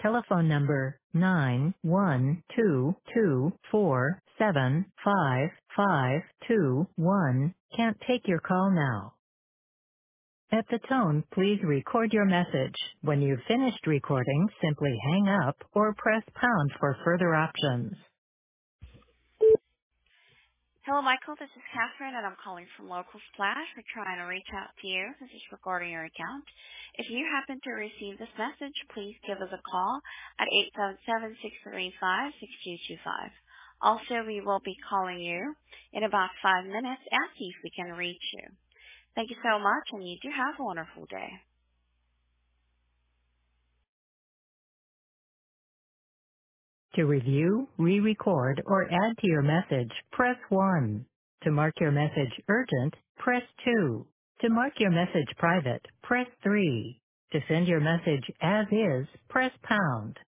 telephone number 91224755521 can't take your call now. At the tone, please record your message. When you've finished recording, simply hang up or press pound for further options. Hello, Michael. This is Catherine, and I'm calling from Local Splash. We're trying to reach out to you. This is regarding your account. If you happen to receive this message, please give us a call at 877-635-6225. Also, we will be calling you in about 5 minutes and see if we can reach you. Thank you so much, and you do have a wonderful day. To review, re-record, or add to your message, press 1. To mark your message urgent, press 2. To mark your message private, press 3. To send your message as is, press pound.